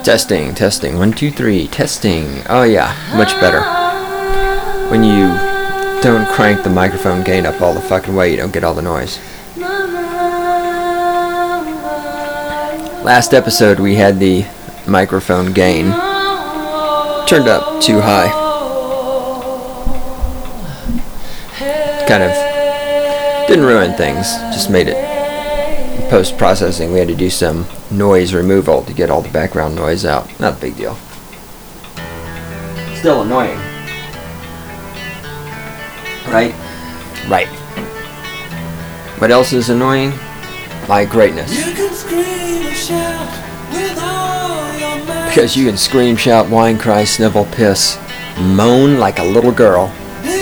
Testing, testing. 1, 2, 3. Testing. Oh yeah, much better. When you don't crank the microphone gain up all the fucking way, you don't get all the noise. Last episode we had the microphone gain turned up too high. Kind of didn't ruin things, just made it. In post-processing we had to do some noise removal to get all the background noise out. Not a big deal. Still annoying. Right? Right. What else is annoying? My greatness. Because you can scream, shout, whine, cry, snivel, piss, moan like a little girl.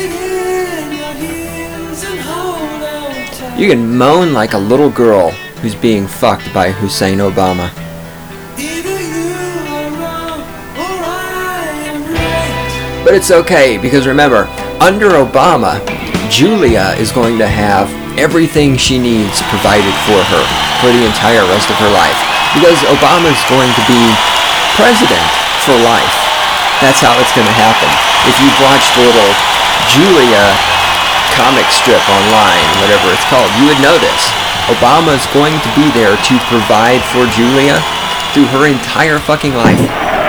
You can moan like a little girl who's being fucked by Hussein Obama. But it's okay, because remember, under Obama, Julia is going to have everything she needs provided for her for the entire rest of her life. Because Obama's going to be president for life. That's how it's going to happen. If you've watched the little Julia comic strip online, whatever it's called, you would know this. Obama's going to be there to provide for Julia through her entire fucking life.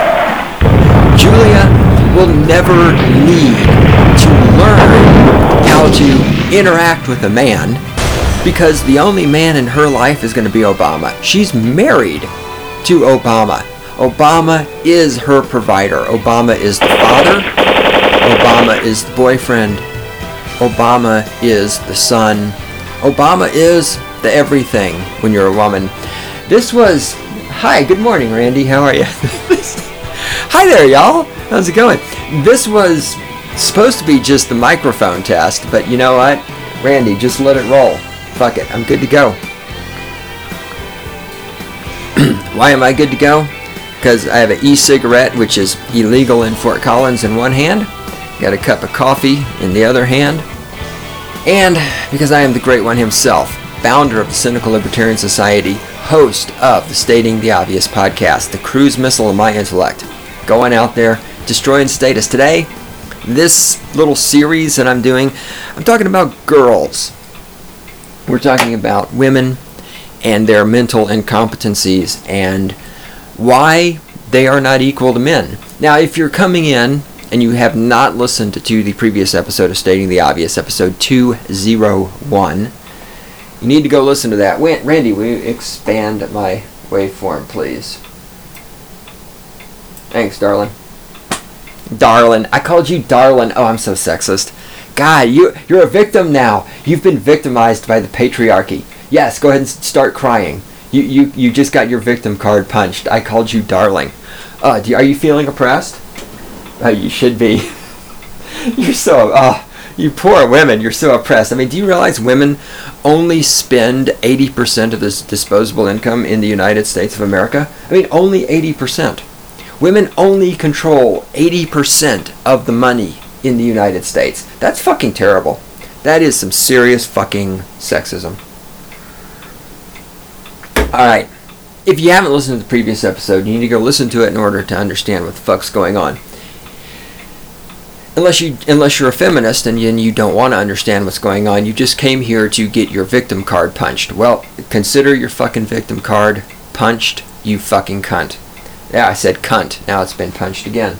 Julia will never need to learn how to interact with a man because the only man in her life is going to be Obama. She's married to Obama. Obama is her provider. Obama is the father. Obama is the boyfriend. Obama is the son. Obama is the everything when you're a woman. This was... Hi, good morning, Randy. How are you? Hi there, y'all. How's it going? This was supposed to be just the microphone test, but you know what? Randy, just let it roll. Fuck it. I'm good to go. Why am I good to go? Because I have an e-cigarette, which is illegal in Fort Collins in one hand. Got a cup of coffee in the other hand. And because I am the Great One himself, founder of the Cynical Libertarian Society, host of the Stating the Obvious podcast, the cruise missile of my intellect, going out there, destroying status. Today, this little series that I'm doing, I'm talking about girls. We're talking about women and their mental incompetencies and why they are not equal to men. Now, if you're coming in and you have not listened to the previous episode of Stating the Obvious, episode 201, you need to go listen to that. Randy, will you expand my waveform, please? Thanks, darling. Darling. I called you darling. Oh, I'm so sexist. God, you're a victim now. You've been victimized by the patriarchy. Yes, go ahead and start crying. You just got your victim card punched. I called you darling. Are you feeling oppressed? You should be. You're so... you poor women, you're so oppressed. I mean, do you realize women only spend 80% of this disposable income in the United States of America? I mean, only 80%. Women only control 80% of the money in the United States. That's fucking terrible. That is some serious fucking sexism. Alright. If you haven't listened to the previous episode, you need to go listen to it in order to understand what the fuck's going on. Unless you're a feminist and you don't want to understand what's going on, you just came here to get your victim card punched. Well, consider your fucking victim card punched, you fucking cunt. Yeah, I said cunt. Now it's been punched again.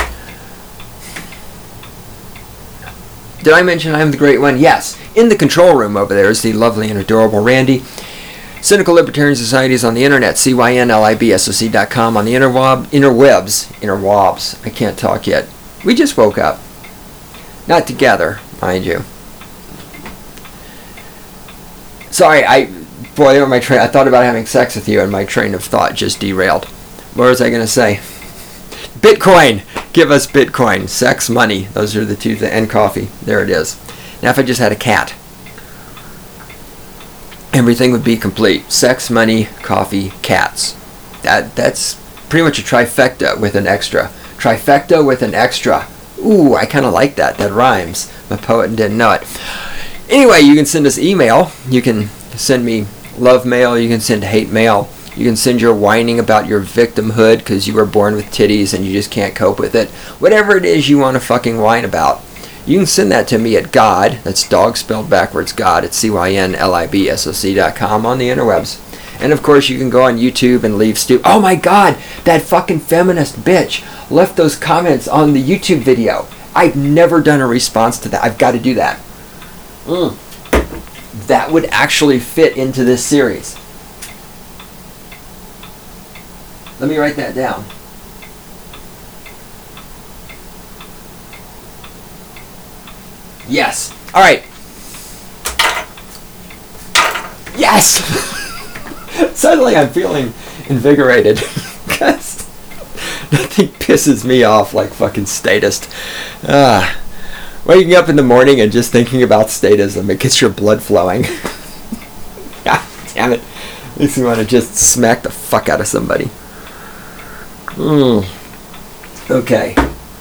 Did I mention I'm the Great One? Yes. In the control room over there is the lovely and adorable Randy. Cynical Libertarian Society is on the internet, cynlibsoc.com, on the interwebs. I can't talk yet. We just woke up. Not together, mind you. Sorry, I thought about having sex with you and my train of thought just derailed. What was I going to say? Bitcoin! Give us Bitcoin. Sex, money. Those are the two things. And coffee. There it is. Now if I just had a cat, everything would be complete. Sex, money, coffee, cats. That's pretty much a trifecta with an extra. Trifecta with an extra. Ooh, I kind of like that. That rhymes. I'm a poet and didn't know it. Anyway, you can send us email. You can send me love mail. You can send hate mail. You can send your whining about your victimhood because you were born with titties and you just can't cope with it. Whatever it is you want to fucking whine about, you can send that to me at God, that's dog spelled backwards, God, at CYNLIBSOC.com on the interwebs. And of course you can go on YouTube and leave oh my God, that fucking feminist bitch left those comments on the YouTube video. I've never done a response to that. I've got to do that. That would actually fit into this series. Let me write that down. Yes. All right. Yes. Suddenly I'm feeling invigorated because nothing pisses me off like fucking statist. Waking up in the morning and just thinking about statism, it gets your blood flowing. God damn it. Makes me want to just smack the fuck out of somebody. Okay.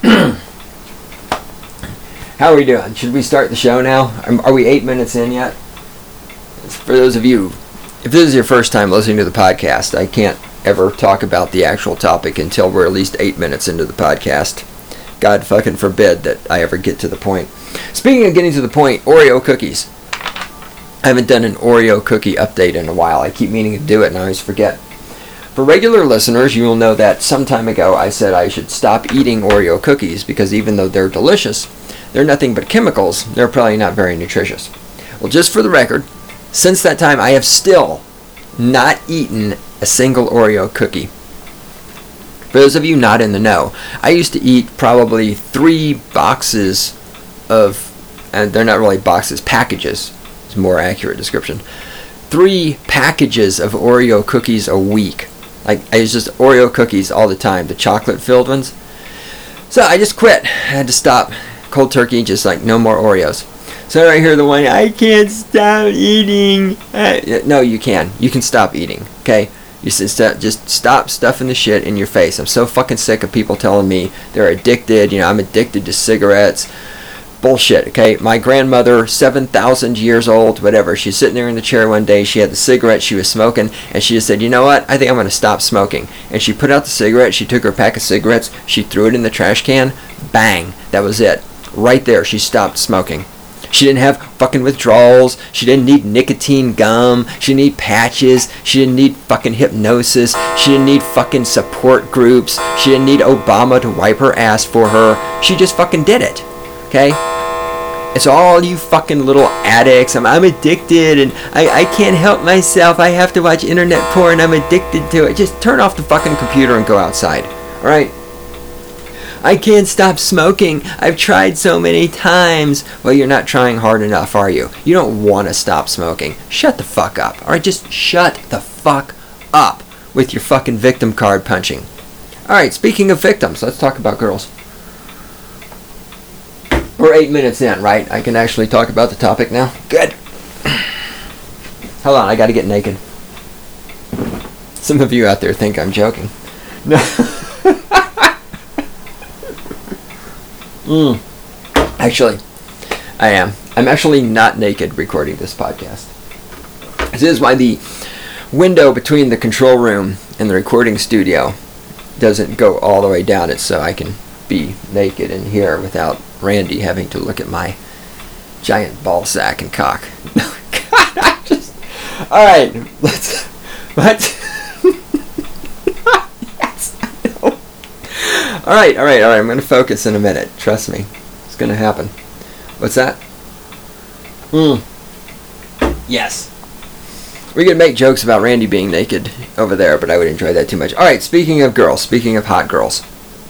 How are we doing? Should we start the show now? Are we 8 minutes in yet? For those of you, if this is your first time listening to the podcast, I can't ever talk about the actual topic until we're at least 8 minutes into the podcast. God fucking forbid that I ever get to the point. Speaking of getting to the point, Oreo cookies. I haven't done an Oreo cookie update in a while. I keep meaning to do it and I always forget. For regular listeners, you will know that some time ago I said I should stop eating Oreo cookies because even though they're delicious, they're nothing but chemicals. They're probably not very nutritious. Well, just for the record, since that time I have still not eaten a single Oreo cookie. For those of you not in the know, I used to eat probably 3 boxes of, and they're not really boxes, packages, is a more accurate description, 3 packages of Oreo cookies a week. Like, I used just Oreo cookies all the time, the chocolate-filled ones. So I just quit. I had to stop. Cold turkey, just like, no more Oreos. So right here, the one, I can't stop eating. No, you can. You can stop eating, okay? You just stop stuffing the shit in your face. I'm so fucking sick of people telling me they're addicted. I'm addicted to cigarettes. Bullshit, okay? My grandmother, 7,000 years old, whatever, she's sitting there in the chair one day, she had the cigarette she was smoking, and she just said, you know what, I think I'm going to stop smoking. And she put out the cigarette, she took her pack of cigarettes, she threw it in the trash can, bang, that was it. Right there, she stopped smoking. She didn't have fucking withdrawals, she didn't need nicotine gum, she didn't need patches, she didn't need fucking hypnosis, she didn't need fucking support groups, she didn't need Obama to wipe her ass for her, she just fucking did it. Okay? It's all you fucking little addicts. I'm addicted and I can't help myself. I have to watch internet porn. I'm addicted to it. Just turn off the fucking computer and go outside. Alright? I can't stop smoking. I've tried so many times. Well, you're not trying hard enough, are you? You don't want to stop smoking. Shut the fuck up. Alright? Just shut the fuck up with your fucking victim card punching. Alright, speaking of victims, let's talk about girls. We're 8 minutes in, right? I can actually talk about the topic now. Good. Hold on, I gotta get naked. Some of you out there think I'm joking. No. Actually, I am. I'm actually not naked recording this podcast. This is why the window between the control room and the recording studio doesn't go all the way down. It's so I can be naked in here without Randy having to look at my giant ball sack and cock. God, I just... Alright, let's... What? Yes, I know. Alright, I'm going to focus in a minute. Trust me. It's going to happen. What's that? Yes. We could make jokes about Randy being naked over there, but I would enjoy that too much. Alright, speaking of girls, speaking of hot girls.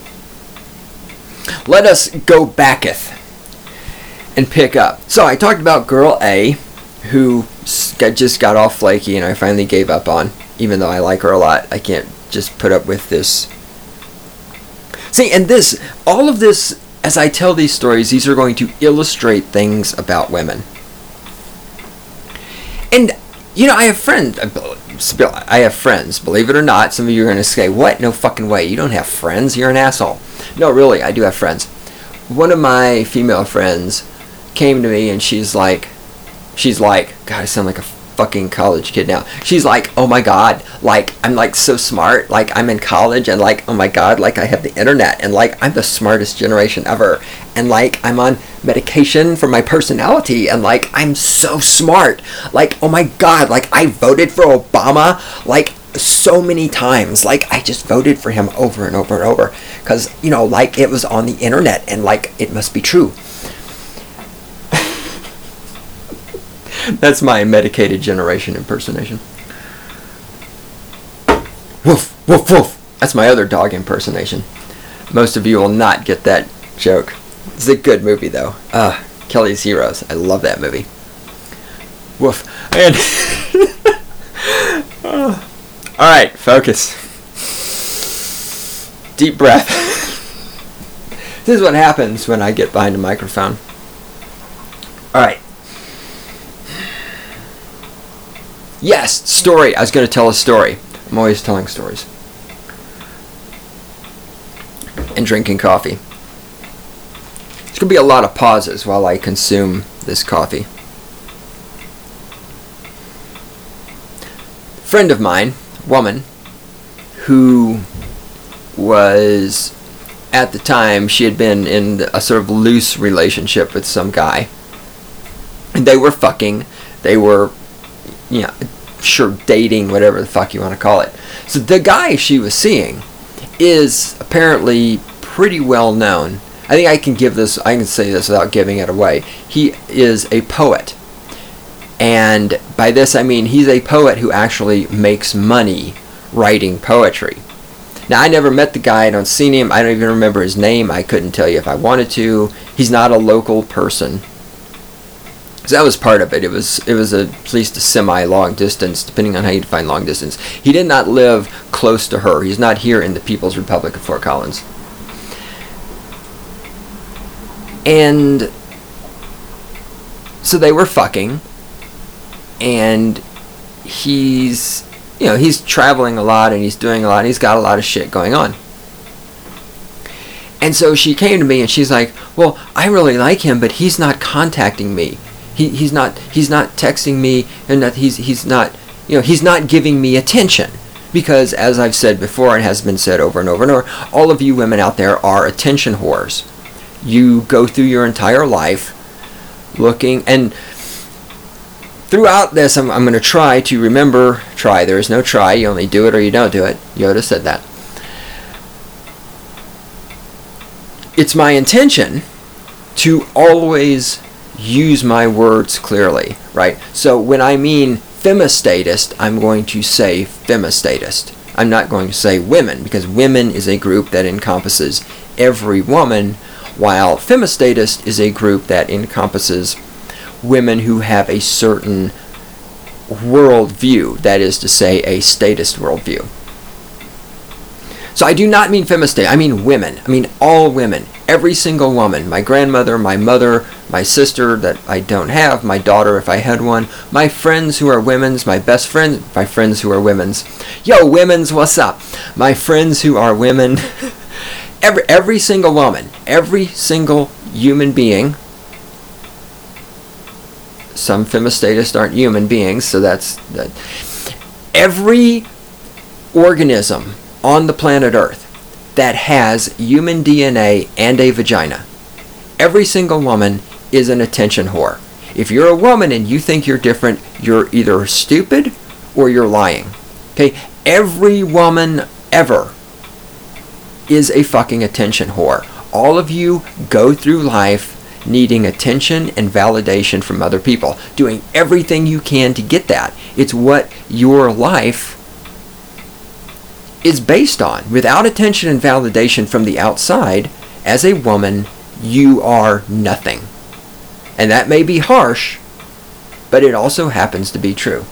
Let us go backeth and pick up. So I talked about girl A, who just got all flaky and I finally gave up on, even though I like her a lot. I can't just put up with this. See, and all of this, as I tell these stories, these are going to illustrate things about women. And, I have friends. Believe it or not. Some of you are going to say, what? No fucking way. You don't have friends. You're an asshole. No, really, I do have friends. One of my female friends came to me and she's like, God, I sound like a fucking college kid now. She's like, oh my god, like, I'm like so smart, like, I'm in college, and like, oh my god, like, I have the internet, and like, I'm the smartest generation ever, and like, I'm on medication for my personality, and like, I'm so smart, like, oh my god, like, I voted for Obama, like, so many times, like, I just voted for him over and over and over, because, you know, like, it was on the internet, and like, it must be true. That's my medicated generation impersonation. Woof, woof, woof. That's my other dog impersonation. Most of you will not get that joke. It's a good movie, though. Kelly's Heroes. I love that movie. Woof. And alright, focus. Deep breath. This is what happens when I get behind a microphone. Alright. Yes, story. I was going to tell a story. I'm always telling stories. And drinking coffee. There's going to be a lot of pauses while I consume this coffee. A friend of mine, woman, who was, at the time, she had been in a sort of loose relationship with some guy. And they were fucking. They were, you know, sure, dating, whatever the fuck you want to call it. So the guy she was seeing is apparently pretty well known. I think I can say this without giving it away. He is a poet. And by this I mean he's a poet who actually makes money writing poetry. Now, I never met the guy, I don't seen him, I don't even remember his name, I couldn't tell you if I wanted to. He's not a local person. So that was part of it. It was at least a semi-long distance, depending on how you define long distance. He did not live close to her. He's not here in the People's Republic of Fort Collins. And so they were fucking, and he's traveling a lot, and he's doing a lot, and he's got a lot of shit going on. And so she came to me, and she's like, well, I really like him, but he's not contacting me. He's not texting me, and that he's not giving me attention, because as I've said before and has been said over and over and over, all of you women out there are attention whores. You go through your entire life looking, and throughout this I'm going to try to remember, there is no try, you only do it or you don't do it. Yoda said that. It's my intention to always use my words clearly, right? So when I mean femistatist, I'm going to say femistatist. I'm not going to say women, because women is a group that encompasses every woman, while femistatist is a group that encompasses women who have a certain worldview, that is to say, a statist worldview. So I do not mean femistate, I mean women. I mean all women. Every single woman. My grandmother, my mother, my sister that I don't have, my daughter if I had one, my friends who are women's, my best friends, my friends who are women's. Yo, women's, what's up? My friends who are women. Every single woman, every single human being. Some femistatists aren't human beings, so that's that. Every organism on the planet Earth that has human DNA and a vagina, every single woman is an attention whore. If you're a woman and you think you're different, you're either stupid or you're lying. Okay? Every woman ever is a fucking attention whore. All of you go through life needing attention and validation from other people, doing everything you can to get that. It's what your life is based on. Without attention and validation from the outside, as a woman, you are nothing. And that may be harsh, but it also happens to be true.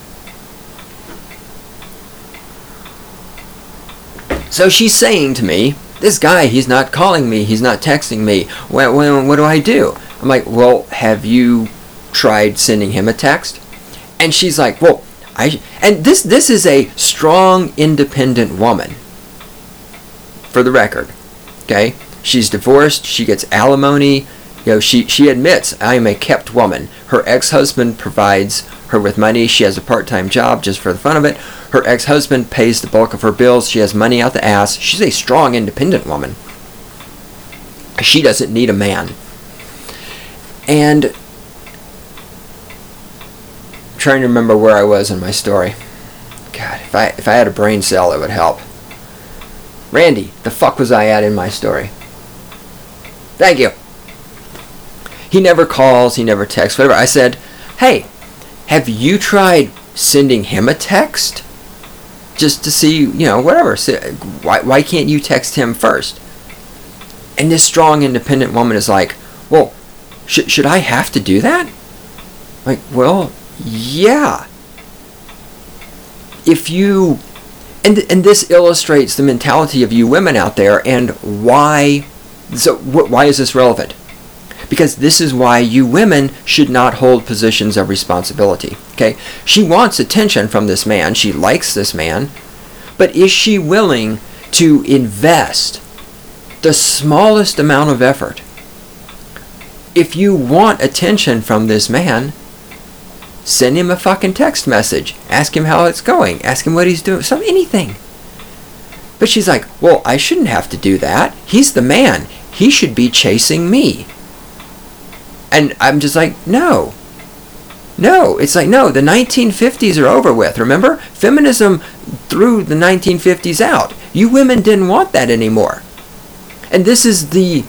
So she's saying to me, this guy, he's not calling me, he's not texting me, what do I do? I'm like, well, have you tried sending him a text? And she's like, well, and this is a strong, independent woman, for the record, okay? She's divorced, she gets alimony, she admits, I am a kept woman. Her ex-husband provides her with money. She has a part-time job just for the fun of it. Her ex-husband pays the bulk of her bills. She has money out the ass. She's a strong, independent woman. She doesn't need a man. And I'm trying to remember where I was in my story. God, if I had a brain cell, it would help. Randy, the fuck was I at in my story? Thank you. He never calls, he never texts, whatever. I said, hey, have you tried sending him a text? Just to see, whatever. Why can't you text him first? And this strong, independent woman is like, well, should I have to do that? Like, well, yeah. If you... And this illustrates the mentality of you women out there and why... So why is this relevant? Because this is why you women should not hold positions of responsibility. Okay? She wants attention from this man. She likes this man. But is she willing to invest the smallest amount of effort? If you want attention from this man, send him a fucking text message. Ask him how it's going. Ask him what he's doing. Anything. But she's like, well, I shouldn't have to do that. He's the man. He should be chasing me. And I'm just like, no. No. It's like, no, the 1950s are over with. Remember? Feminism threw the 1950s out. You women didn't want that anymore. And this is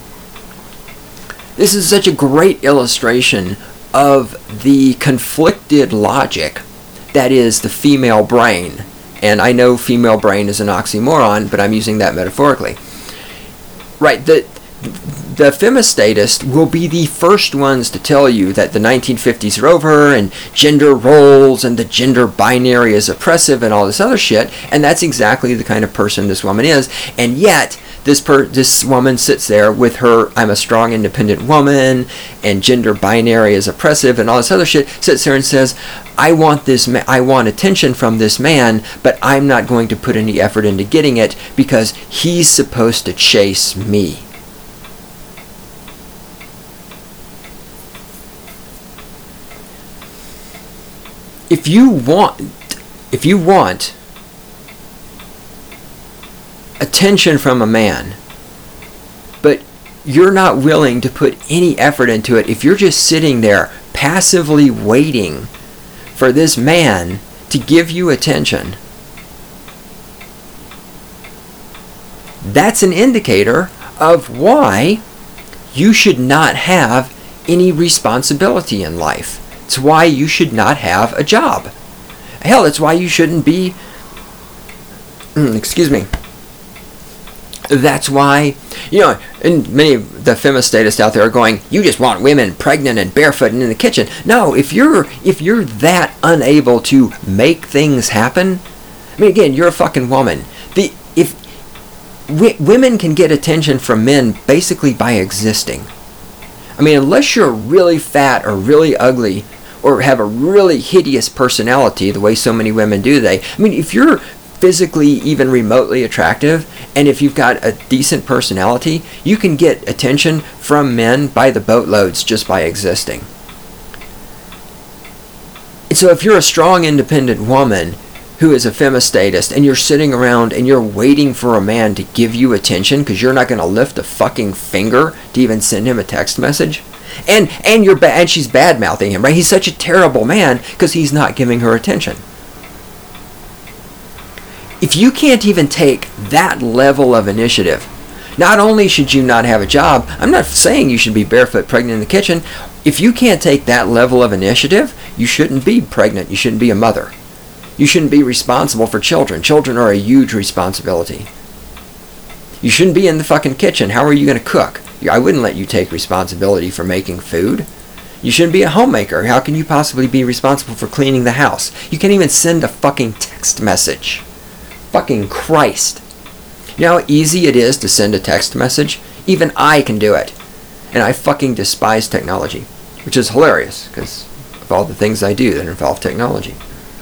such a great illustration of the conflicted logic that is the female brain. And I know female brain is an oxymoron, but I'm using that metaphorically. Right, the femistatists will be the first ones to tell you that the 1950s are over and gender roles and the gender binary is oppressive and all this other shit, and that's exactly the kind of person this woman is. And yet this woman sits there with her I'm a strong independent woman and gender binary is oppressive and all this other shit, sits there and says, I want attention from this man, but I'm not going to put any effort into getting it because he's supposed to chase me. If you want attention from a man, but you're not willing to put any effort into it, if you're just sitting there passively waiting for this man to give you attention, that's an indicator of why you should not have any responsibility in life. It's why you should not have a job. Hell, it's why you shouldn't be... excuse me. That's why, and many of the femistatists out there are going, you just want women pregnant and barefoot and in the kitchen. No, if you're that unable to make things happen, I mean, again, you're a fucking woman. Women can get attention from men basically by existing. I mean, unless you're really fat or really ugly or have a really hideous personality, the way so many women do, I mean, if you're physically even remotely attractive, and if you've got a decent personality, you can get attention from men by the boatloads just by existing. And so if you're a strong, independent woman who is a femistatist, and you're sitting around and you're waiting for a man to give you attention because you're not going to lift a fucking finger to even send him a text message, and she's bad-mouthing him, right? He's such a terrible man because he's not giving her attention. If you can't even take that level of initiative, not only should you not have a job, I'm not saying you should be barefoot pregnant in the kitchen. If you can't take that level of initiative, you shouldn't be pregnant. You shouldn't be a mother. You shouldn't be responsible for children. Children are a huge responsibility. You shouldn't be in the fucking kitchen. How are you going to cook? I wouldn't let you take responsibility for making food. You shouldn't be a homemaker. How can you possibly be responsible for cleaning the house? You can't even send a fucking text message. Fucking Christ. You know how easy it is to send a text message? Even I can do it. And I fucking despise technology. Which is hilarious, because of all the things I do that involve technology.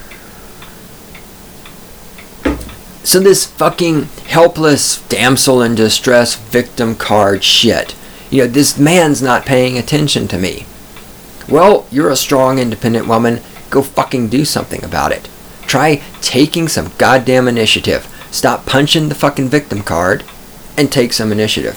So this fucking helpless damsel in distress victim card shit. This man's not paying attention to me. Well, you're a strong, independent woman. go fucking do something about it. Try taking some goddamn initiative. Stop punching the fucking victim card and take some initiative.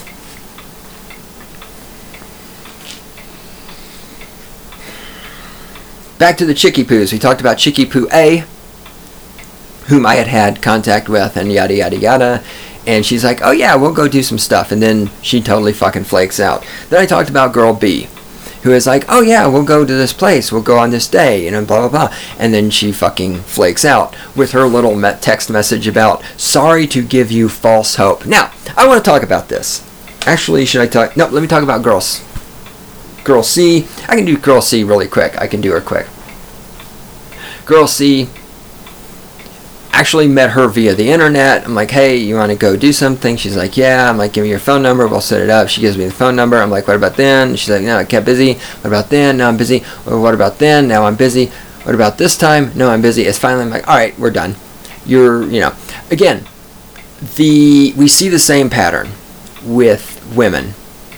Back to the Chickie Poos. We talked about Chickie Poo A, whom I had contact with, and yada yada yada. And she's like, oh yeah, we'll go do some stuff. And then she totally fucking flakes out. Then I talked about Girl B, who is like, oh yeah, we'll go to this place, we'll go on this day, blah, blah, blah. And then she fucking flakes out with her little text message about, sorry to give you false hope. Now, I want to talk about this. Actually, should I talk? No, let me talk about Girl C. I can do Girl C really quick. I can do her quick. Girl C, actually met her via the internet. I'm like, hey, you want to go do something? She's like, yeah. I'm like, give me your phone number, we'll set it up. She gives me the phone number. I'm like, what about then? She's like, no, I kept busy. What about then? No, I'm busy. Or what about then? Now I'm busy. What about this time? No, I'm busy. It's finally, I'm like, all right, we're done. Again, we see the same pattern with women.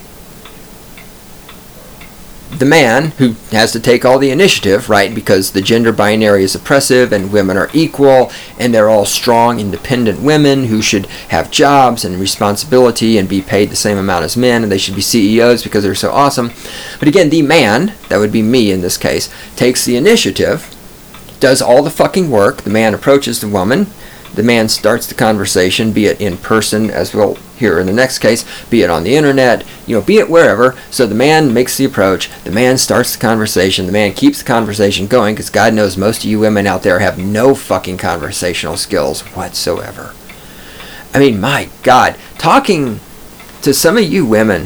The man who has to take all the initiative, right, because the gender binary is oppressive and women are equal and they're all strong, independent women who should have jobs and responsibility and be paid the same amount as men, and they should be CEOs because they're so awesome. But again, the man, that would be me in this case, takes the initiative, does all the fucking work. The man approaches the woman. The man starts the conversation, be it in person, as we'll hear in the next case, be it on the internet, be it wherever. So the man makes the approach, the man starts the conversation, the man keeps the conversation going, because God knows most of you women out there have no fucking conversational skills whatsoever. I mean, my God, talking to some of you women,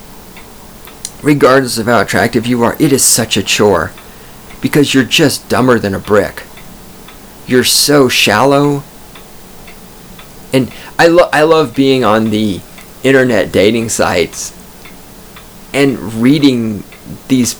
regardless of how attractive you are, it is such a chore, because you're just dumber than a brick. You're so shallow. And I love being on the internet dating sites and reading these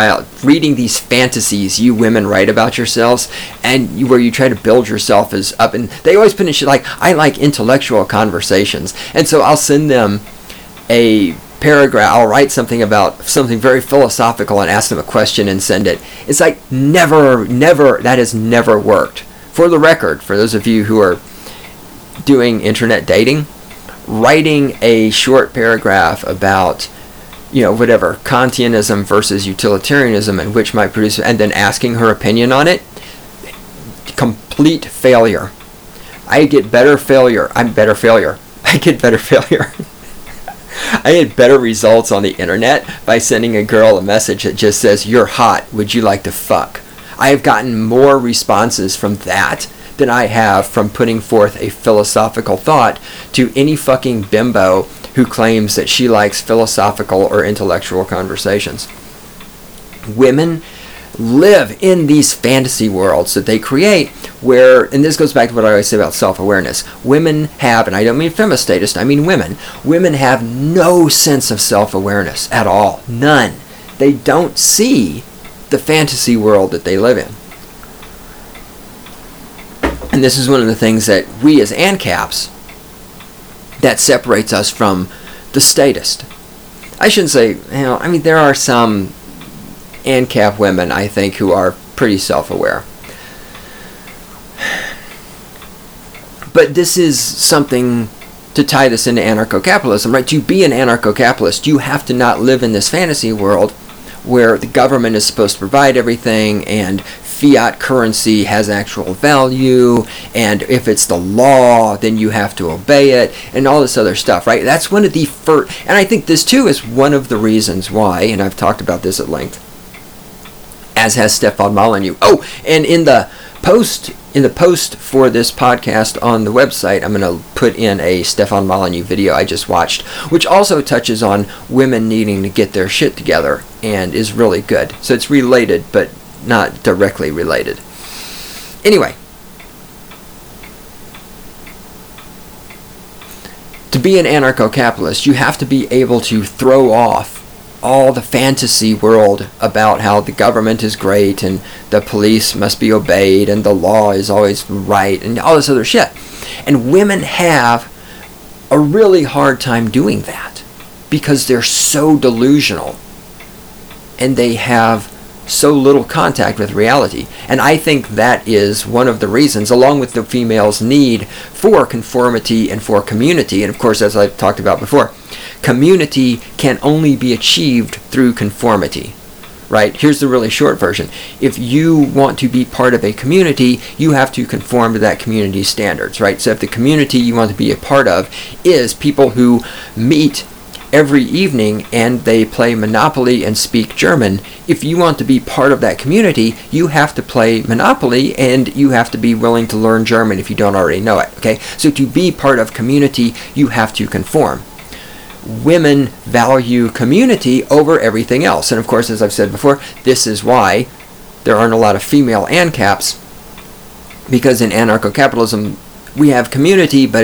fantasies you women write about yourselves, and where you try to build yourself as up. And they always put in shit like, I like intellectual conversations. And so I'll send them a paragraph. I'll write something about something very philosophical and ask them a question and send it. It's like never, that has never worked. For the record, for those of you who are doing internet dating, writing a short paragraph about, whatever, Kantianism versus utilitarianism and which might produce, and then asking her opinion on it, complete failure. I get better failure. I get better failure. I get better results on the internet by sending a girl a message that just says, you're hot, would you like to fuck? I have gotten more responses from that than I have from putting forth a philosophical thought to any fucking bimbo who claims that she likes philosophical or intellectual conversations. Women live in these fantasy worlds that they create where, and this goes back to what I always say about self-awareness, women have, and I don't mean femistatist, I mean women have no sense of self-awareness at all. None. They don't see the fantasy world that they live in. And this is one of the things that we as ANCAPs, that separates us from the statist. I shouldn't say, there are some ANCAP women, I think, who are pretty self-aware. But this is something to tie this into anarcho-capitalism, right? To be an anarcho-capitalist, you have to not live in this fantasy world where the government is supposed to provide everything and fiat currency has actual value, and if it's the law, then you have to obey it, and all this other stuff, right? That's one of the first, and I think this too is one of the reasons why, and I've talked about this at length, as has Stefan Molyneux. Oh, and in the post for this podcast on the website, I'm going to put in a Stefan Molyneux video I just watched, which also touches on women needing to get their shit together, and is really good. So it's related, but not directly related. Anyway, to be an anarcho-capitalist, you have to be able to throw off all the fantasy world about how the government is great and the police must be obeyed and the law is always right and all this other shit. And women have a really hard time doing that because they're so delusional and they have so little contact with reality. And I think that is one of the reasons, along with the female's need for conformity and for community. And of course, as I talked about before, community can only be achieved through conformity. Right? Here's the really short version. If you want to be part of a community, you have to conform to that community's standards, right? So if the community you want to be a part of is people who meet every evening and they play Monopoly and speak German, if you want to be part of that community, you have to play Monopoly and you have to be willing to learn German if you don't already know it, okay? So to be part of community, you have to conform. Women value community over everything else. And of course, as I've said before, this is why there aren't a lot of female ANCAPs, because in anarcho-capitalism, we have community, but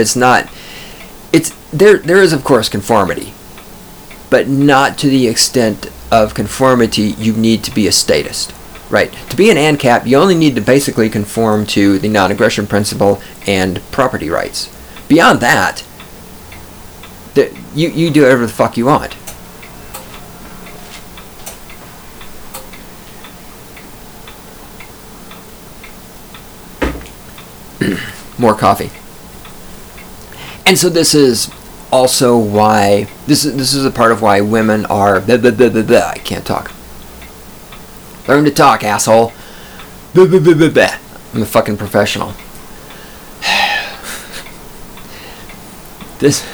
there is of course conformity, but not to the extent of conformity you need to be a statist, right? To be an ANCAP, you only need to basically conform to the non-aggression principle and property rights. Beyond that, you do whatever the fuck you want. More coffee. And so this is also why this is a part of why women are blah, blah, blah, blah, blah. I can't talk. Learn to talk, asshole. Blah, blah, blah, blah, blah. I'm a fucking professional. This.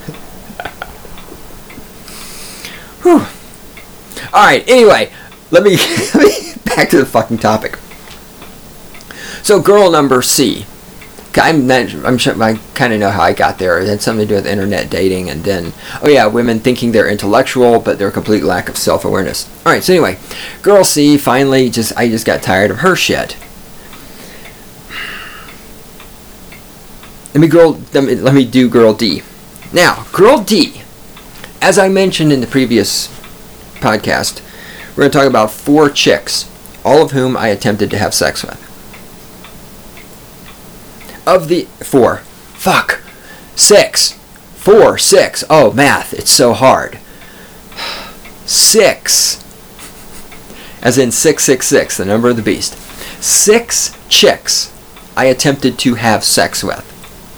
Whew. Alright, anyway, let me back to the fucking topic. So girl number C. I'm sure I kind of know how I got there. It had something to do with internet dating, and then, oh yeah, women thinking they're intellectual, but their complete lack of self-awareness. Alright, so anyway, girl C, finally, I just got tired of her shit. Let me do girl D. Now, girl D, as I mentioned in the previous podcast, we're going to talk about 4 chicks, all of whom I attempted to have sex with. Of the 4. Fuck. 6. 4, 6. Oh, math. It's so hard. 6. As in 666, the number of the beast. 6 chicks I attempted to have sex with.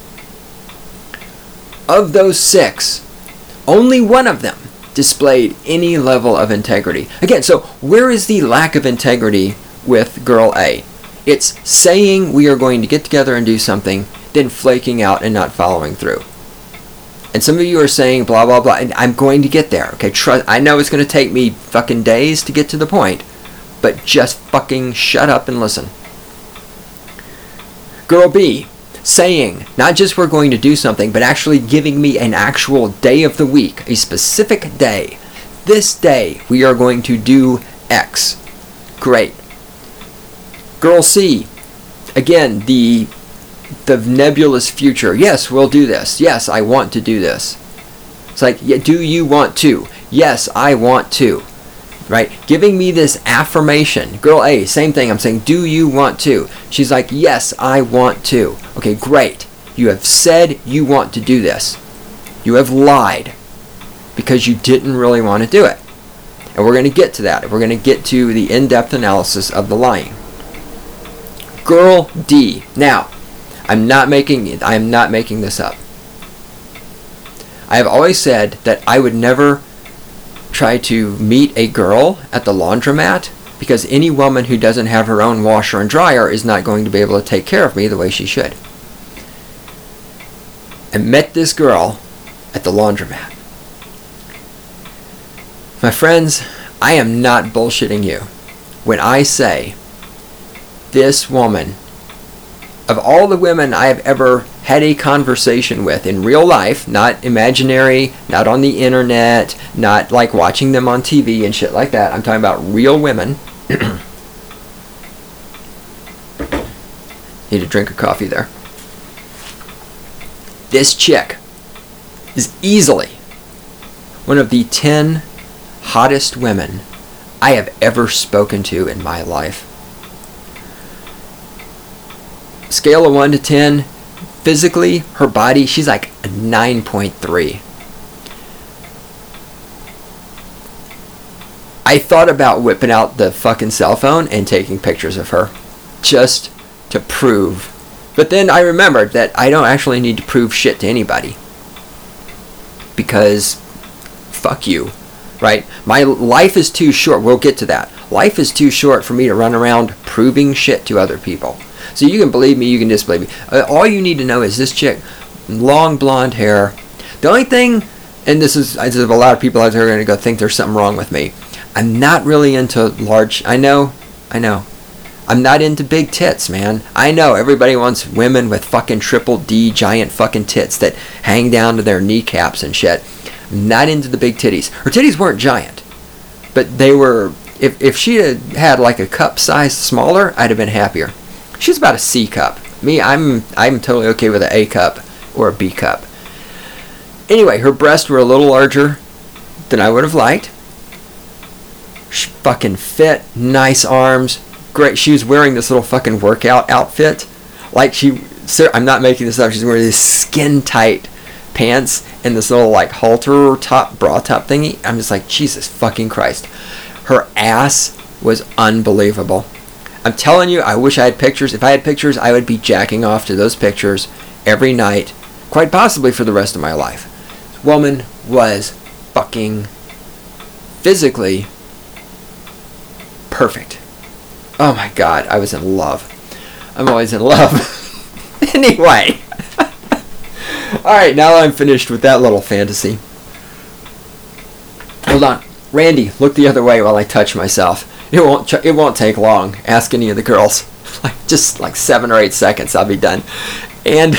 Of those 6, only one of them displayed any level of integrity. Again, so where is the lack of integrity with girl A? It's saying we are going to get together and do something, then flaking out and not following through. And some of you are saying blah, blah, blah, and I'm going to get there, okay? I know it's going to take me fucking days to get to the point, but just fucking shut up and listen. Girl B, saying not just we're going to do something, but actually giving me an actual day of the week, a specific day. This day we are going to do X. Great. Girl C, again, the nebulous future. Yes, we'll do this. Yes, I want to do this. It's like, yeah, do you want to? Yes, I want to. Right? Giving me this affirmation. Girl A, same thing. I'm saying, do you want to? She's like, yes, I want to. Okay, great. You have said you want to do this. You have lied because you didn't really want to do it. And we're going to get to that. We're going to get to the in-depth analysis of the lying. Girl D. Now, I am not making this up. I have always said that I would never try to meet a girl at the laundromat because any woman who doesn't have her own washer and dryer is not going to be able to take care of me the way she should. I met this girl at the laundromat. My friends, I am not bullshitting you when I say this woman, of all the women I have ever had a conversation with in real life, not imaginary, not on the internet, not like watching them on TV and shit like that. I'm talking about real women. Need a drink of coffee there. This chick is easily one of the 10 hottest women I have ever spoken to in my life. Scale of 1 to 10, physically, her body, she's like a 9.3. I thought about whipping out the fucking cell phone and taking pictures of her. Just to prove. But then I remembered that I don't actually need to prove shit to anybody. Because, fuck you. Right? My life is too short. We'll get to that. Life is too short for me to run around proving shit to other people. So you can believe me, you can disbelieve me. All you need to know is this chick, long blonde hair. The only thing, and this is a lot of people out there are going to go think there's something wrong with me. I'm not really into large, I know. I'm not into big tits, man. I know everybody wants women with fucking triple D giant fucking tits that hang down to their kneecaps and shit. I'm not into the big titties. Her titties weren't giant, but they were, if she had like a cup size smaller, I'd have been happier. She's about a C cup. Me, I'm totally okay with an A cup or a B cup. Anyway, her breasts were a little larger than I would have liked. She fucking fit, nice arms, great. She was wearing this little fucking workout outfit. Like I'm not making this up, she's wearing these skin tight pants and this little like halter top, bra top thingy. I'm just like, Jesus fucking Christ. Her ass was unbelievable. I'm telling you, I wish I had pictures. If I had pictures, I would be jacking off to those pictures every night, quite possibly for the rest of my life. This woman was fucking physically perfect. Oh my God, I was in love. I'm always in love. Anyway. Alright, now I'm finished with that little fantasy. Hold on. Randy, look the other way while I touch myself. It won't take long. Ask any of the girls. Just like 7 or 8 seconds, I'll be done. And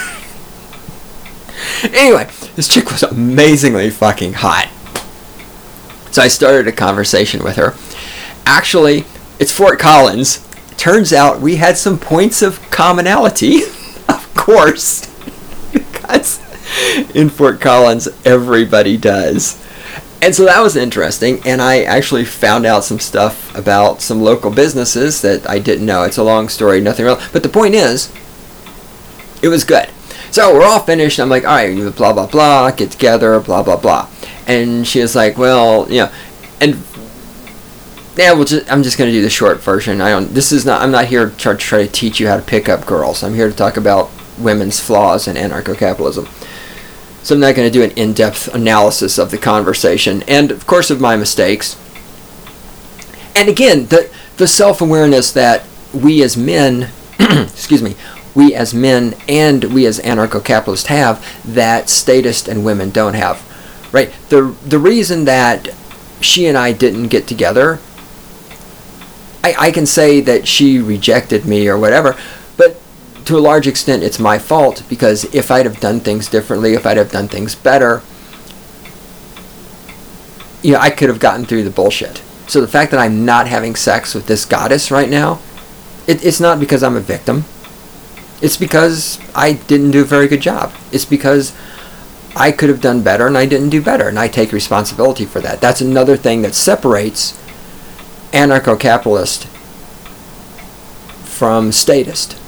anyway, this chick was amazingly fucking hot. So I started a conversation with her. Actually, it's Fort Collins. Turns out we had some points of commonality, of course, because in Fort Collins everybody does. And so that was interesting, and I actually found out some stuff about some local businesses that I didn't know. It's a long story, nothing real. But the point is, it was good. So we're all finished. I'm like, all right, blah, blah, blah, get together, blah, blah, blah. And she was like, well, and yeah, I'm just going to do the short version. I'm not here to try to teach you how to pick up girls. I'm here to talk about women's flaws in anarcho-capitalism. So I'm not going to do an in-depth analysis of the conversation and, of course, of my mistakes. And again, the self-awareness that we as men, we as men and we as anarcho-capitalists have that statists and women don't have, right? The reason that she and I didn't get together, I can say that she rejected me or whatever, but to a large extent, it's my fault, because if I'd have done things differently, if I'd have done things better, I could have gotten through the bullshit. So the fact that I'm not having sex with this goddess right now, it's not because I'm a victim. It's because I didn't do a very good job. It's because I could have done better and I didn't do better, and I take responsibility for that. That's another thing that separates anarcho-capitalist from statist.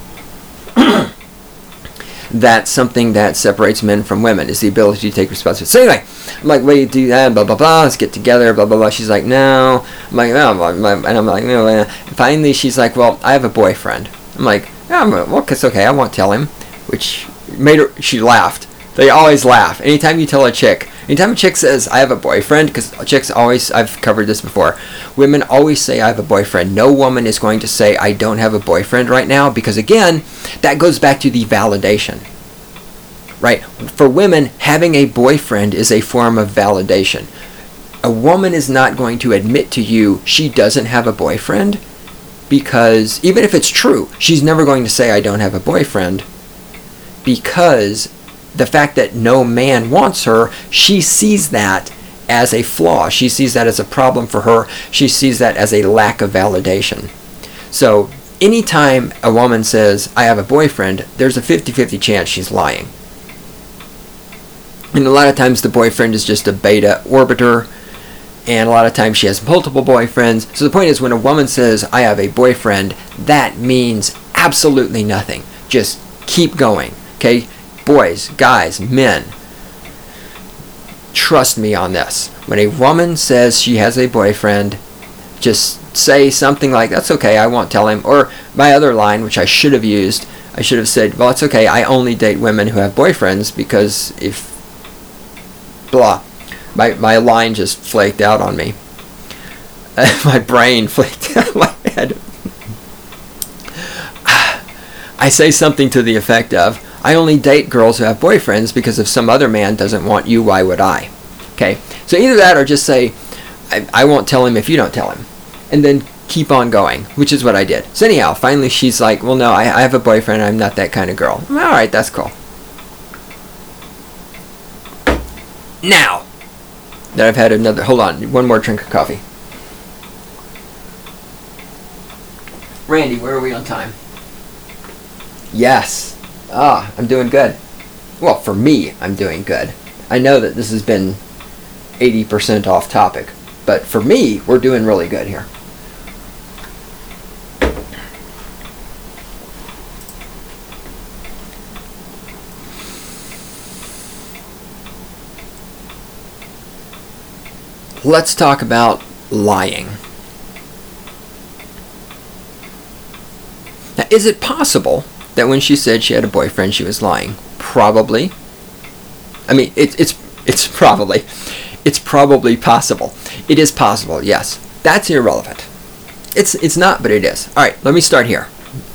That's something that separates men from women, is the ability to take responsibility. So anyway, I'm like, well, you do that, blah, blah, blah, let's get together, blah, blah, blah. She's like, no. I'm like, no. And I'm like, no. And finally, she's like, well, I have a boyfriend. I'm like, well, it's okay, I won't tell him. Which made her, she laughed. They always laugh. Anytime a chick says, I have a boyfriend, because chicks always, I've covered this before, women always say, I have a boyfriend. No woman is going to say, I don't have a boyfriend right now, because again, that goes back to the validation, right? For women, having a boyfriend is a form of validation. A woman is not going to admit to you she doesn't have a boyfriend, because even if it's true, she's never going to say, I don't have a boyfriend, because the fact that no man wants her, she sees that as a flaw. She sees that as a problem for her. She sees that as a lack of validation. So anytime a woman says, I have a boyfriend, there's a 50-50 chance she's lying. And a lot of times the boyfriend is just a beta orbiter, and a lot of times she has multiple boyfriends. So the point is, when a woman says, I have a boyfriend, that means absolutely nothing. Just keep going, okay? Boys, guys, men, trust me on this. When a woman says she has a boyfriend, just say something like, that's okay, I won't tell him. Or my other line, which I should have used, I should have said, well, it's okay, I only date women who have boyfriends, because if blah. My line just flaked out on me. My brain flaked out of my head. I say something to the effect of, I only date girls who have boyfriends because if some other man doesn't want you, why would I? Okay, so either that or just say, I won't tell him if you don't tell him. And then keep on going, which is what I did. So anyhow, finally she's like, well, no, I have a boyfriend. I'm not that kind of girl. All right, that's cool. Now that I've had another, hold on, one more drink of coffee. Randy, where are we on time? Yes. I'm doing good. Well, for me, I'm doing good. I know that this has been 80% off topic, but for me, we're doing really good here. Let's talk about lying. Now, is it possible that when she said she had a boyfriend, she was lying? Probably. I mean, it's probably possible. It is possible, yes. That's irrelevant. It's not, but it is. All right, let me start here.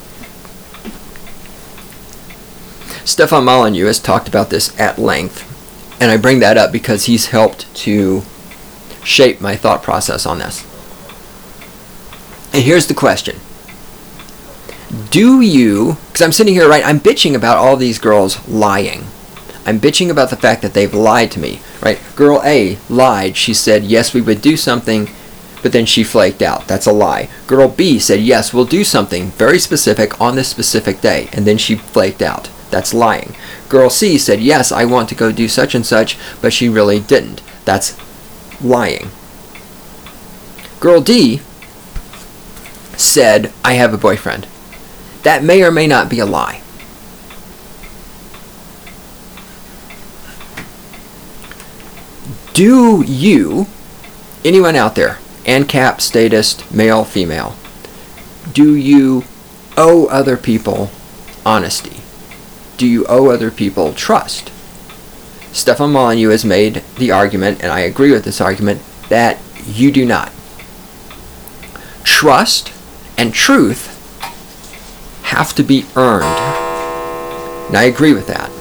Stefan Molyneux has talked about this at length, and I bring that up because he's helped to shape my thought process on this. And here's the question. Do you, because I'm sitting here, right, I'm bitching about all these girls lying. I'm bitching about the fact that they've lied to me, right? Girl A lied. She said, yes, we would do something, but then she flaked out. That's a lie. Girl B said, yes, we'll do something very specific on this specific day, and then she flaked out. That's lying. Girl C said, yes, I want to go do such and such, but she really didn't. That's lying. Girl D said, I have a boyfriend. That may or may not be a lie. Do you, anyone out there, ANCAP, statist, male, female, do you owe other people honesty? Do you owe other people trust? Stefan Molyneux has made the argument, and I agree with this argument, that you do not. Trust and truth have to be earned. And I agree with that.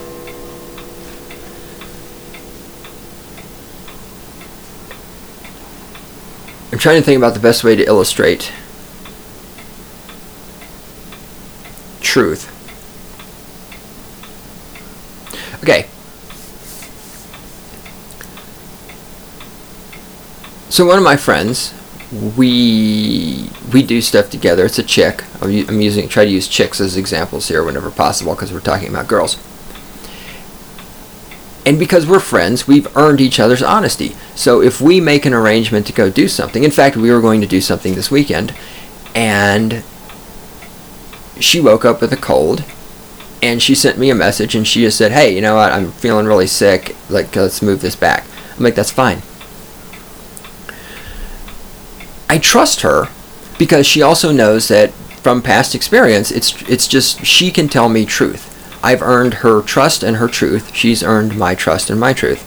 I'm trying to think about the best way to illustrate truth. Okay. So one of my friends, we do stuff together. It's a chick. I'm try to use chicks as examples here whenever possible because we're talking about girls. And because we're friends, we've earned each other's honesty. So if we make an arrangement to go do something, in fact, we were going to do something this weekend, and she woke up with a cold, and she sent me a message, and she just said, hey, you know what, I'm feeling really sick, like, let's move this back. I'm like, that's fine. I trust her because she also knows that from past experience, it's just she can tell me truth. I've earned her trust and her truth. She's earned my trust and my truth.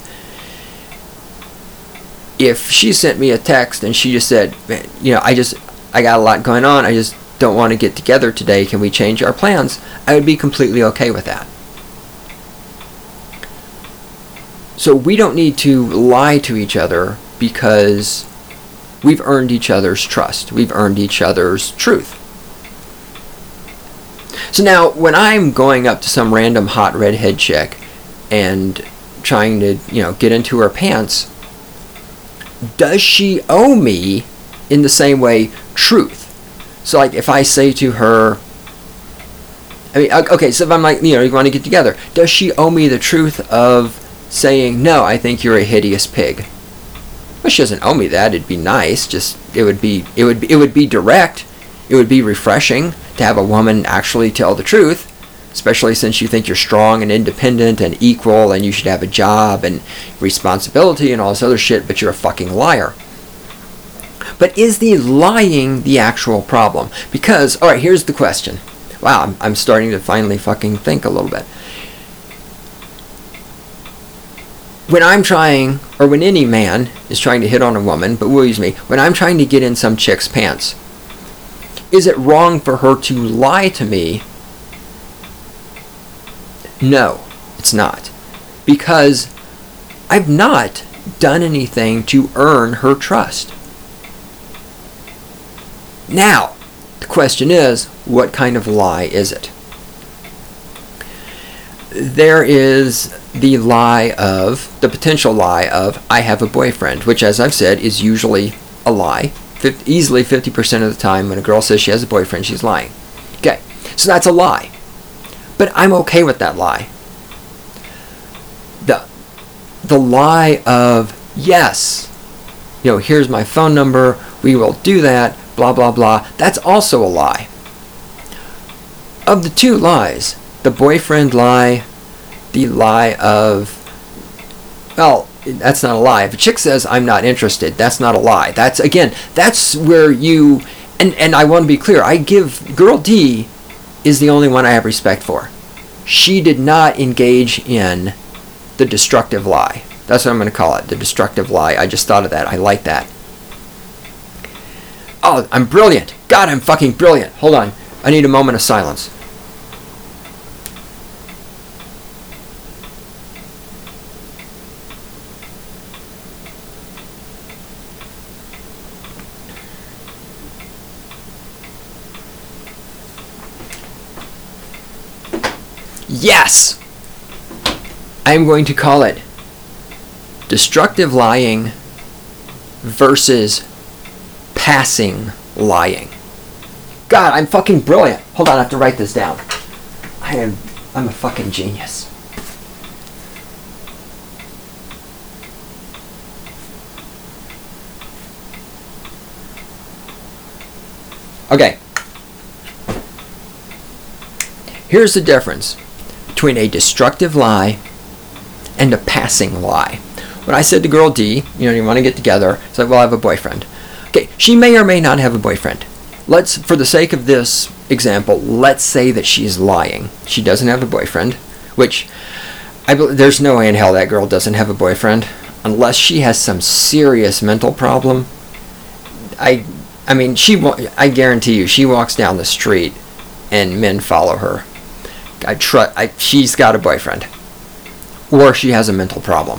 If she sent me a text and she just said, you know, I got a lot going on, I just don't want to get together today, can we change our plans? I would be completely okay with that. So we don't need to lie to each other because we've earned each other's trust. We've earned each other's truth. So now, when I'm going up to some random hot redhead chick and trying to, you know, get into her pants, does she owe me, in the same way, truth? So, like, if I say to her, I mean, okay, so if I'm like, you know, you want to get together, does she owe me the truth of saying, no, I think you're a hideous pig? Well, she doesn't owe me that. It'd be nice. Just it would be direct. It would be refreshing to have a woman actually tell the truth. especially since you think you're strong and independent and equal and you should have a job and responsibility and all this other shit, but you're a fucking liar. But is the lying the actual problem? Because, alright, here's the question. Wow, I'm starting to finally fucking think a little bit. When I'm trying, or when any man is trying to hit on a woman, but we'll use me, when I'm trying to get in some chick's pants, is it wrong for her to lie to me? No, it's not. Because I've not done anything to earn her trust. Now, the question is, what kind of lie is it? There is the lie of, the potential lie of, I have a boyfriend, which, as I've said, is usually a lie. Easily 50% of the time when a girl says she has a boyfriend, she's lying. Okay, so that's a lie. But I'm okay with that lie. The lie of, yes, here's my phone number, we will do that, blah, blah, blah, that's also a lie. Of the two lies, the boyfriend lie, the lie of, well, that's not a lie. If a chick says, I'm not interested, that's not a lie. That's where you, and I want to be clear, Girl D is the only one I have respect for. She did not engage in the destructive lie. That's what I'm going to call it, the destructive lie. I just thought of that. I like that. Oh, I'm brilliant. God, I'm fucking brilliant. Hold on. I need a moment of silence. Yes! I'm going to call it destructive lying versus passing lying. God, I'm fucking brilliant. Hold on, I have to write this down. I'm a fucking genius. Okay. Here's the difference between a destructive lie and a passing lie. When I said to Girl D, you want to get together, it's like, well, I have a boyfriend. Okay, she may or may not have a boyfriend. For the sake of this example, let's say that she's lying. She doesn't have a boyfriend, which there's no way in hell that girl doesn't have a boyfriend, unless she has some serious mental problem. I guarantee you, she walks down the street and men follow her. She's got a boyfriend. Or she has a mental problem.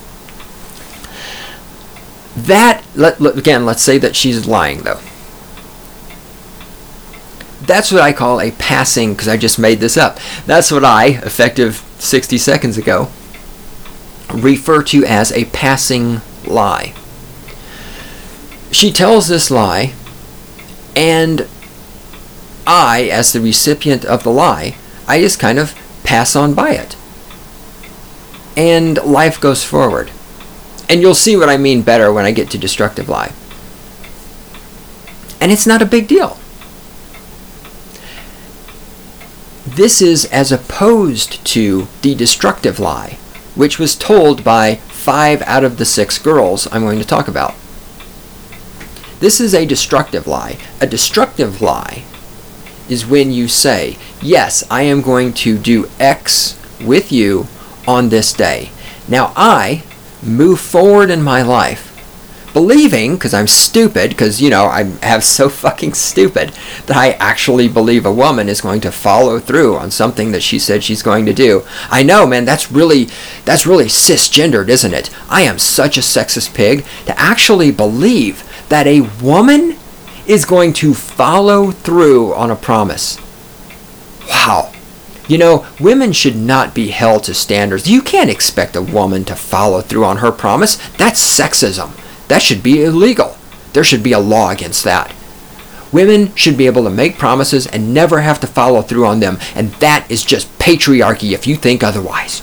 Let's say that she's lying, though. That's what I call a passing, because I just made this up. That's what I, effective 60 seconds ago, refer to as a passing lie. She tells this lie, and I, as the recipient of the lie, I just kind of pass on by it. And life goes forward. And you'll see what I mean better when I get to destructive lie. And it's not a big deal. This is as opposed to the destructive lie, which was told by 5 out of the 6 girls I'm going to talk about. This is a destructive lie. A destructive lie is when you say, yes, I am going to do X with you on this day. Now I move forward in my life believing, because I'm stupid, because I have so fucking stupid, that I actually believe a woman is going to follow through on something that she said she's going to do. I know, man, that's really cisgendered, isn't it? I am such a sexist pig to actually believe that a woman is going to follow through on a promise. Wow. Women should not be held to standards. You can't expect a woman to follow through on her promise. That's sexism. That should be illegal. There should be a law against that. Women should be able to make promises and never have to follow through on them. And that is just patriarchy if you think otherwise.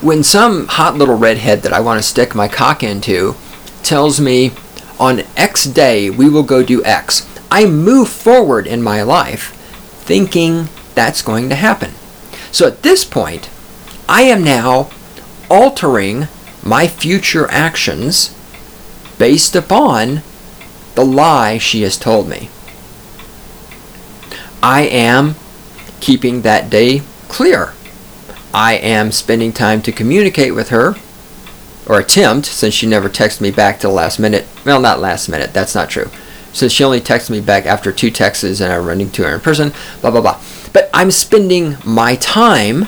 When some hot little redhead that I want to stick my cock into tells me on X day we will go do X, I move forward in my life thinking that's going to happen. So at this point, I am now altering my future actions based upon the lie she has told me. I am keeping that day clear. I am spending time to communicate with her, or attempt, since she never texted me back till last minute. Well, not last minute, that's not true. Since she only texted me back after 2 texts and I'm running to her in person, blah, blah, blah. But I'm spending my time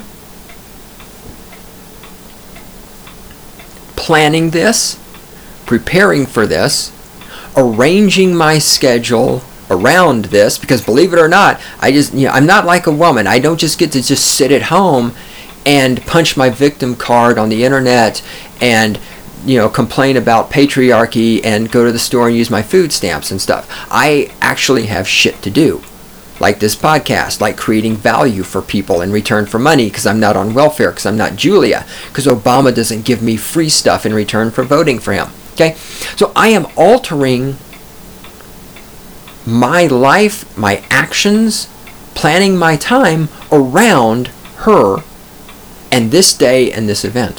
planning this, preparing for this, arranging my schedule around this, because believe it or not, I'm not like a woman. I don't just get to just sit at home and punch my victim card on the internet and complain about patriarchy and go to the store and use my food stamps and stuff. I actually have shit to do, like this podcast, like creating value for people in return for money, because I'm not on welfare, because I'm not Julia, because Obama doesn't give me free stuff in return for voting for him. Okay, so I am altering my life, my actions, planning my time around her and this day and this event.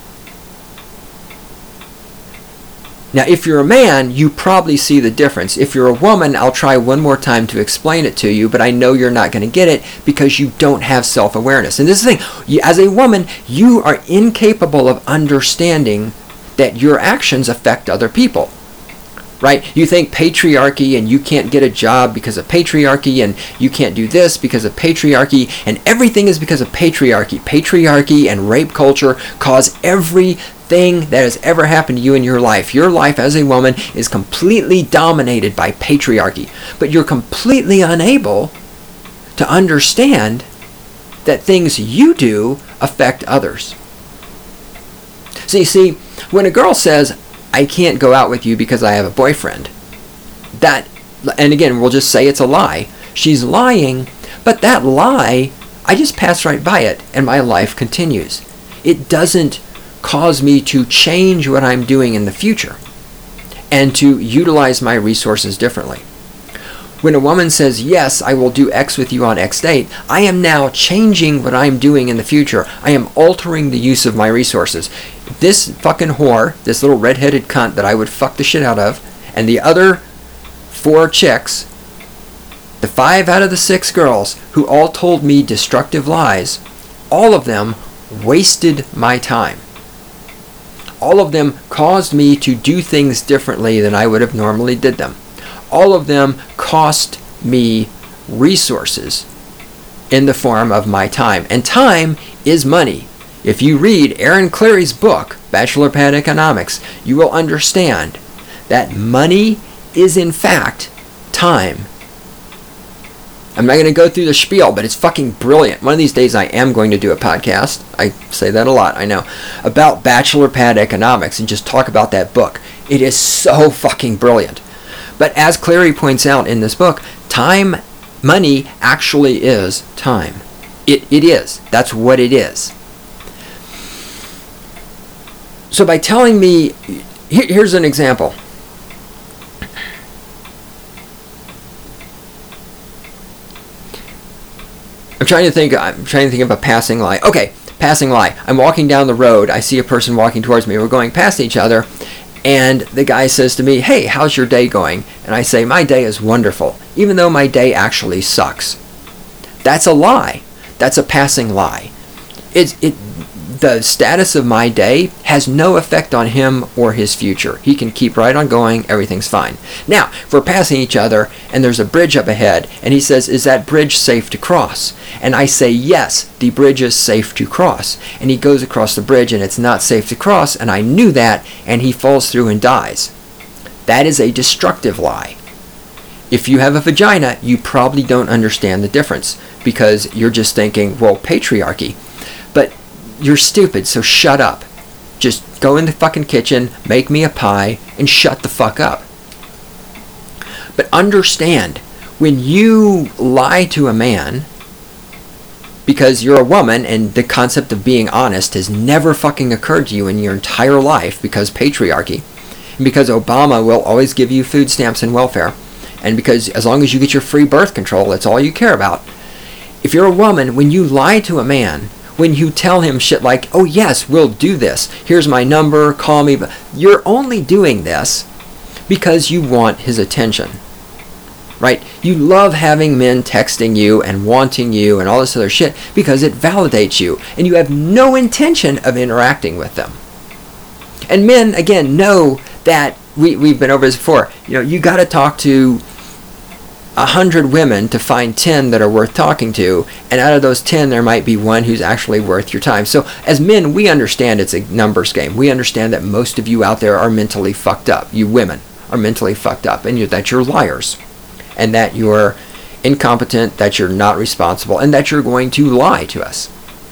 Now, if you're a man, you probably see the difference. If you're a woman, I'll try one more time to explain it to you, but I know you're not going to get it because you don't have self-awareness. And this is the thing. As a woman, you are incapable of understanding that your actions affect other people. Right? You think patriarchy and you can't get a job because of patriarchy, and you can't do this because of patriarchy, and everything is because of patriarchy. Patriarchy and rape culture cause everything that has ever happened to you in your life. Your life as a woman is completely dominated by patriarchy, but you're completely unable to understand that things you do affect others. So you see, when a girl says, I can't go out with you because I have a boyfriend, and again, we'll just say it's a lie. She's lying, but that lie, I just pass right by it and my life continues. It doesn't cause me to change what I'm doing in the future and to utilize my resources differently. When a woman says, yes, I will do X with you on X date, I am now changing what I'm doing in the future. I am altering the use of my resources. This fucking whore, this little redheaded cunt that I would fuck the shit out of, and the other 4 chicks, the 5 out of the 6 girls who all told me destructive lies, all of them wasted my time. All of them caused me to do things differently than I would have normally did them. All of them cost me resources in the form of my time. And time is money. If you read Aaron Clarey's book, Bachelor Pad Economics, you will understand that money is in fact time. I'm not going to go through the spiel, but it's fucking brilliant. One of these days I am going to do a podcast, I say that a lot, I know, about Bachelor Pad Economics and just talk about that book. It is so fucking brilliant. But as Clarey points out in this book, money actually is time. It is. That's what it is. So by telling me, here's an example. I'm trying to think of a passing lie. Okay, passing lie. I'm walking down the road. I see a person walking towards me. We're going past each other. And the guy says to me, hey, how's your day going? And I say, my day is wonderful, even though my day actually sucks. That's a lie. That's a passing lie. The status of my day has no effect on him or his future. He can keep right on going. Everything's fine. Now, if we're passing each other and there's a bridge up ahead, and he says, is that bridge safe to cross? And I say, yes, the bridge is safe to cross. And he goes across the bridge and it's not safe to cross, and I knew that, and he falls through and dies. That is a destructive lie. If you have a vagina, you probably don't understand the difference because you're just thinking, well, patriarchy. But you're stupid, so shut up. Just go in the fucking kitchen, make me a pie, and shut the fuck up. But understand, when you lie to a man, because you're a woman and the concept of being honest has never fucking occurred to you in your entire life because patriarchy, and because Obama will always give you food stamps and welfare, and because as long as you get your free birth control, that's all you care about. If you're a woman, when you lie to a man, when you tell him shit like, oh yes, we'll do this, here's my number, call me, you're only doing this because you want his attention. Right? You love having men texting you and wanting you and all this other shit because it validates you, and you have no intention of interacting with them. And men, again, know that we've been over this before. You got to talk to 100 women to find 10 that are worth talking to, and out of those 10 there might be one who's actually worth your time. So as men, we understand it's a numbers game. We understand that most of you out there are mentally fucked up. You women are mentally fucked up, and that you're liars, and that you're incompetent, that you're not responsible, and that you're going to lie to us.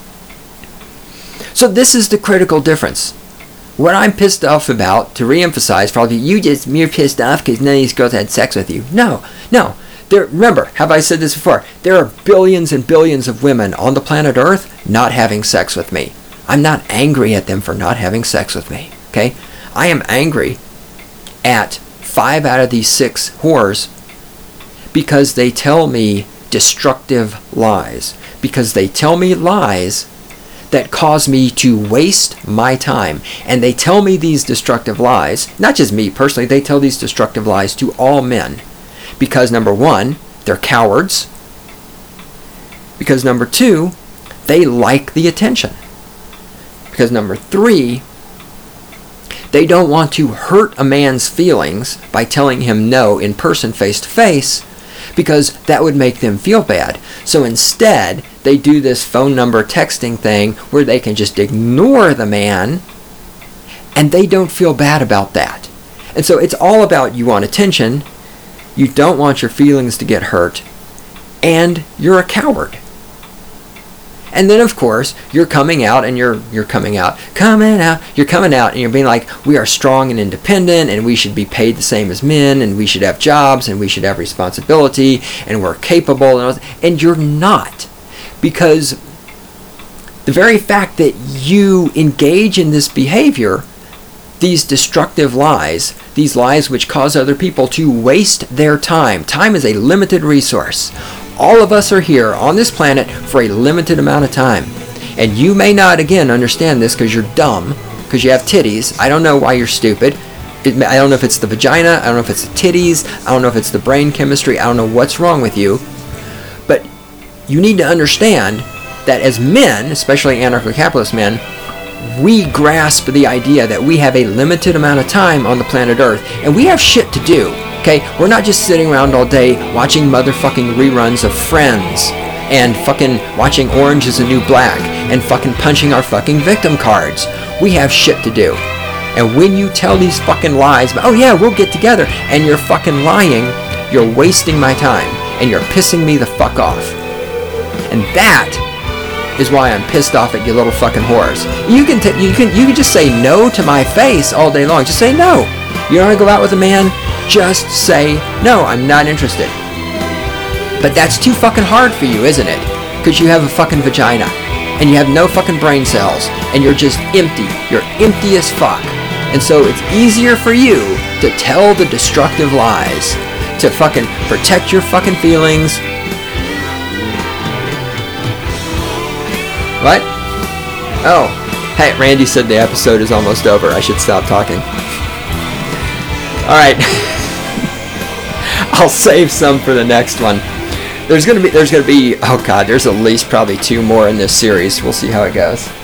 So this is the critical difference. What I'm pissed off about, to re-emphasize for all of you, you're pissed off because none of these girls had sex with you. No. Remember, have I said this before? There are billions and billions of women on the planet Earth not having sex with me. I'm not angry at them for not having sex with me, okay? I am angry at 5 out of these 6 whores because they tell me destructive lies. Because they tell me lies that cause me to waste my time. And they tell me these destructive lies, not just me personally, they tell these destructive lies to all men. Because number 1, they're cowards. Because number 2, they like the attention. Because number 3, they don't want to hurt a man's feelings by telling him no in person, face to face, because that would make them feel bad. So instead, they do this phone number texting thing where they can just ignore the man, and they don't feel bad about that. And so it's all about, you want attention, you don't want your feelings to get hurt, and you're a coward. And then, of course, you're coming out and you're coming out and you're being like, we are strong and independent, and we should be paid the same as men, and we should have jobs, and we should have responsibility, and we're capable, and you're not. Because the very fact that you engage in this behavior, these destructive lies, these lies which cause other people to waste their time. Time is a limited resource. All of us are here on this planet for a limited amount of time. And you may not, again, understand this because you're dumb, because you have titties. I don't know why you're stupid. I don't know if it's the vagina. I don't know if it's the titties. I don't know if it's the brain chemistry. I don't know what's wrong with you. But you need to understand that as men, especially anarcho-capitalist men, we grasp the idea that we have a limited amount of time on the planet Earth, and we have shit to do. Okay, we're not just sitting around all day watching motherfucking reruns of Friends and fucking watching Orange is the New Black and fucking punching our fucking victim cards. We have shit to do. And when you tell these fucking lies about, oh yeah, we'll get together, and you're fucking lying, you're wasting my time and you're pissing me the fuck off. And that is why I'm pissed off at you little fucking whores. You can just say no to my face all day long. Just say no. You don't want to go out with a man? Just say, no, I'm not interested. But that's too fucking hard for you, isn't it? Because you have a fucking vagina, and you have no fucking brain cells, and you're just empty. You're empty as fuck. And so it's easier for you to tell the destructive lies, to fucking protect your fucking feelings. What? Oh, hey, Randy said the episode is almost over. I should stop talking. All right. I'll save some for the next one. There's gonna be, oh god, there's at least probably 2 more in this series. We'll see how it goes.